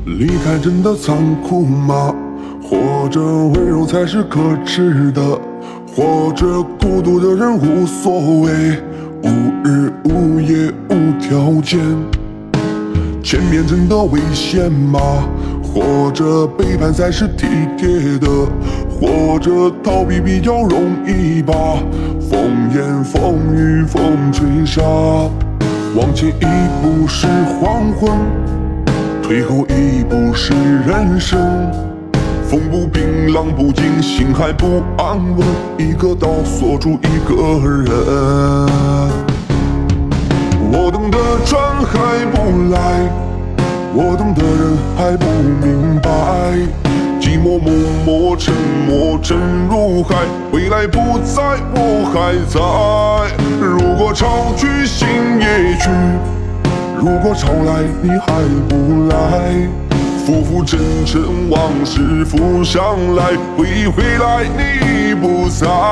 离开真的残酷吗？或者温柔才是可耻的？或者孤独的人无所谓，无日无夜无条件？见面真的危险吗？或者背叛才是体贴的？或者逃避比较容易吧？风言风语风吹沙，往前一步是黄昏，退后一步是人生。风不平浪不静，心还不安稳，一个岛锁住一个人。我等的船还不来，我等的人还不明白，寂寞默默沉默沉入海，未来不在我还在。如果潮去心也去，如果潮来你还不来，浮浮沉沉往事浮上来，回忆回来你已不在。